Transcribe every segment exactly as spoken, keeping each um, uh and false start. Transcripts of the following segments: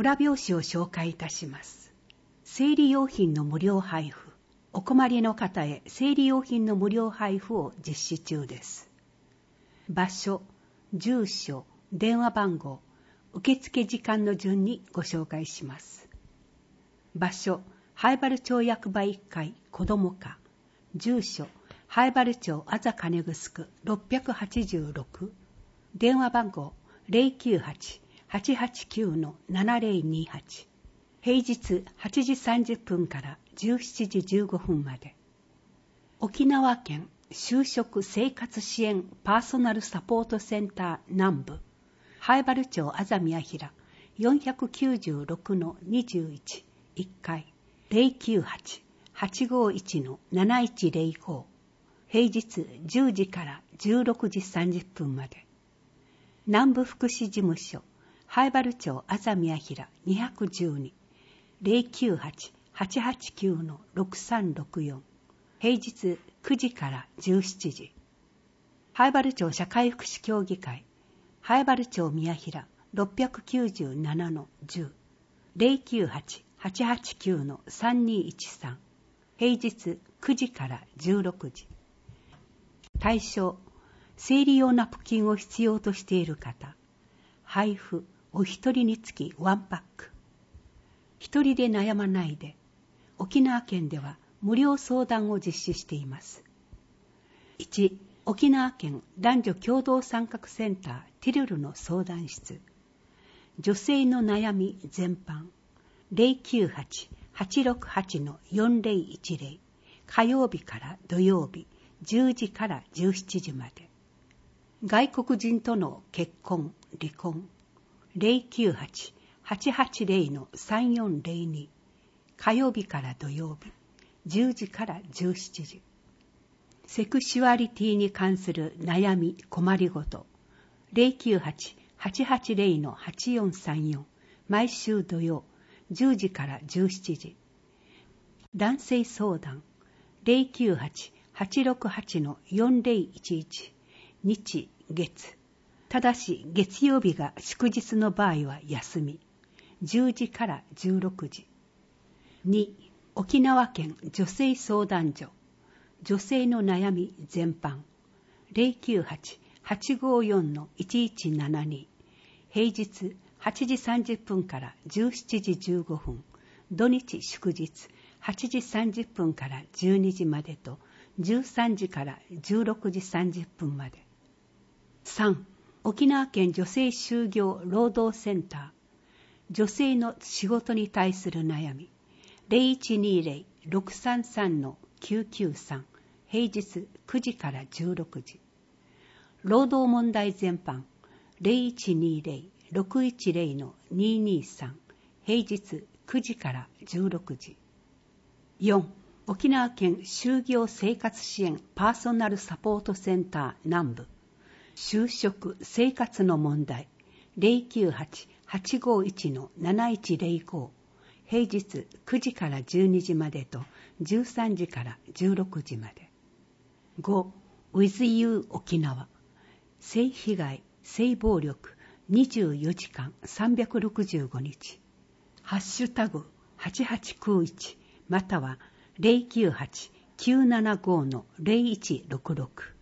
裏表紙を紹介いたします。生理用品の無料配布。お困りの方へ生理用品の無料配布を実施中です。場所、住所、電話番号、受付時間の順にご紹介します。場所、灰原町役場いっかい子ども課。住所、灰原町あざ金城ろっぴゃくはちじゅうろく。電話番号 ゼロきゅうはち はちはちきゅう ななゼロにはち。平日はちじさんじゅっぷんからじゅうしちじじゅうごふんまで。沖縄県就職生活支援パーソナルサポートセンター南部灰原町あざ宮平 よんきゅうろくのにじゅういち いっかい ゼロきゅうはち はちごいち なないちゼロご。平日じゅうじからじゅうろくじさんじゅっぷんまで。南部福祉事務所灰原町あざ宮平にひゃくじゅうに ゼロきゅうはち はちはちきゅう ろくさんろくよん。平日くじからじゅうしちじ。灰原町社会福祉協議会灰原町宮平ろっぴゃくきゅうじゅうななのじゅう ゼロきゅうはち はちはちきゅう さんにいちさん。平日くじからじゅうろくじ。対象、生理用ナプキンを必要としている方。配布、お一人につきワンパック。一人で悩まないで。沖縄県では無料相談を実施しています。いち. 沖縄県男女共同参画センターティルルの相談室。女性の悩み全般。ゼロきゅうはち はちろくはち よんゼロいちゼロ。火曜日から土曜日じゅうじからじゅうしちじまで。外国人との結婚、離婚。ゼロきゅうはち はちはちゼロ さんよんゼロに。火曜日から土曜日じゅうじからじゅうしちじ。セクシュアリティに関する悩み困りごと。ゼロきゅうはち はちはちゼロ はちよんさんよん。毎週土曜じゅうじからじゅうしちじ。男性相談。ゼロきゅうはち はちろくはち よんゼロいちいち。日月。ただし月曜日が祝日の場合は休み。じゅうじからじゅうろくじ。に. 沖縄県女性相談所。女性の悩み全般。ゼロきゅうはち はちごよん いちいちななに。平日はちじさんじゅっぷんからじゅうしちじじゅうごふん。土日祝日はちじさんじゅっぷんからじゅうにじまでとじゅうさんじからじゅうろくじさんじゅっぷんまで。さん. 沖縄県女性就業労働センター。女性の仕事に対する悩み。ゼロいちにゼロ ろくさんさん きゅうきゅうさん。平日くじからじゅうろくじ。労働問題全般。ゼロいちにゼロ ろくいちゼロ ににさん。平日くじからじゅうろくじ。よん. 沖縄県就業生活支援パーソナルサポートセンター南部。就職生活の問題。ゼロきゅうはち はちごいち なないちゼロご。平日くじからじゅうにじまでとじゅうさんじからじゅうろくじまで。ご. With You 沖縄。性被害、性暴力にじゅうよじかんさんびゃくろくじゅうごにち。ハッシュタグはちはちきゅういちまたはゼロきゅうはち きゅうななご ゼロいちろくろく。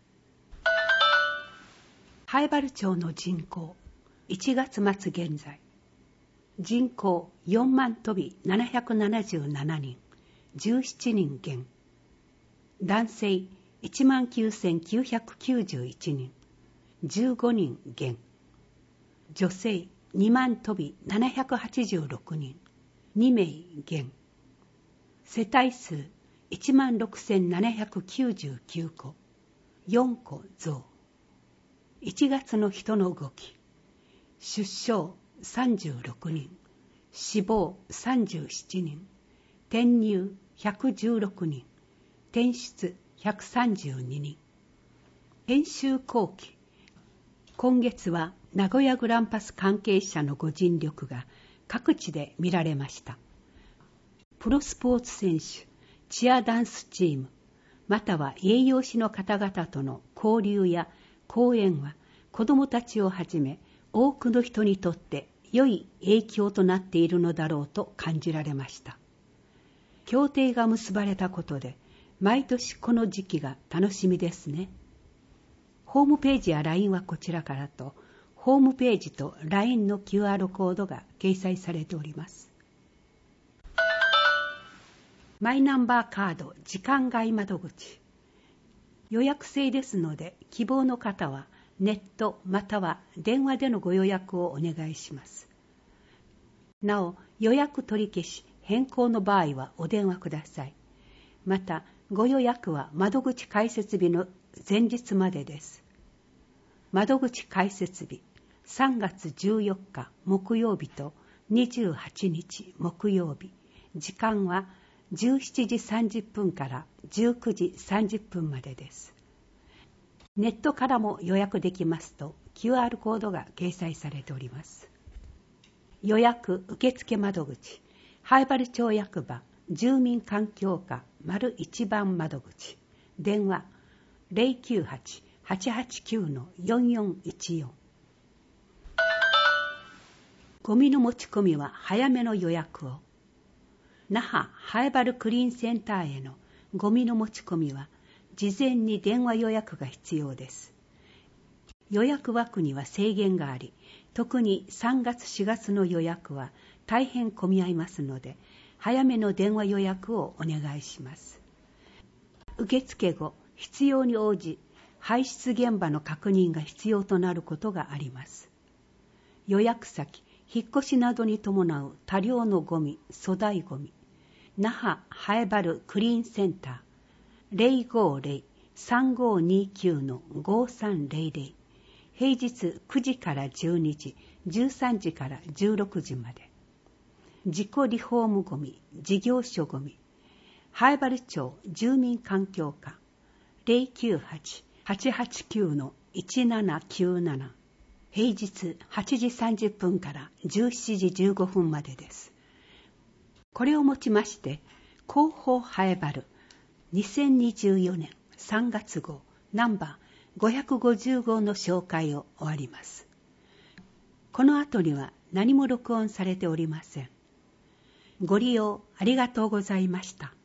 灰原町の人口。いちがつ末現在。人口よんまんとびななひゃくななじゅうななにん。じゅうななにん減。男性いちまんきゅうせんきゅうひゃくきゅうじゅういちにん。じゅうごにん減。女性にまんとびななひゃくはちじゅうろくにん。にめい減。世帯数いちまんろくせんななひゃくきゅうじゅうきゅうこ。よんこ増。いちがつの人の動き。出生さんじゅうろくにん。死亡さんじゅうななにん。転入ひゃくじゅうろくにん。転出ひゃくさんじゅうににん。編集後期。今月は名古屋グランパス関係者のご尽力が各地で見られました。プロスポーツ選手、チアダンスチーム、または栄養士の方々との交流や講演は子どもたちをはじめ多くの人にとって良い影響となっているのだろうと感じられました。協定が結ばれたことで、毎年この時期が楽しみですね。ホームページや ライン はこちらからと、ホームページと ライン の キューアール コードが掲載されております。マイナンバーカード時間外窓口。予約制ですので、希望の方はネットまたは電話でのご予約をお願いします。なお、予約取り消し、変更の場合はお電話ください。また、ご予約は窓口開設日の前日までです。窓口開設日、さんがつじゅうよっか木曜日とにじゅうはちにち木曜日。時間はじゅうしちじさんじゅっぷんからじゅうくじさんじゅっぷんまでです。ネットからも予約できますと キューアール コードが掲載されております。予約受付窓口、灰原町役場住民環境課丸一番窓口、電話 ゼロきゅうはち はちはちきゅう よんよんいちよん。ゴミの持ち込みは早めの予約を。那覇灰原クリーンセンターへのゴミの持ち込みは事前に電話予約が必要です。予約枠には制限があり、特にさんがつしがつの予約は大変混み合いますので、早めの電話予約をお願いします。受付後、必要に応じ、排出現場の確認が必要となることがあります。予約先、引っ越しなどに伴う多量のゴミ、粗大ゴミ、那覇灰原クリーンセンター ゼロごゼロ さんごにきゅう ごさんゼロゼロ、平日くじからじゅうにじ、じゅうさんじからじゅうろくじまで。自己リフォームゴミ、事業所ゴミ、灰原町住民環境課 ゼロきゅうはち はちはちきゅう いちななきゅうなな、平日はちじさんじゅっぷんからじゅうしちじじゅうごふんまでです。これをもちまして、広報灰原にせんにじゅうよねんさんがつごうナンバーごひゃくごじゅうごうの紹介を終わります。この後には何も録音されておりません。ご利用ありがとうございました。